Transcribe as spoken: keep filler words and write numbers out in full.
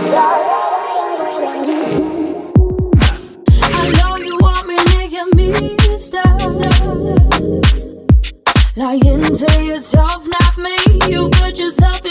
I know you want me to get me stop. Lying to yourself, not me. You put yourself in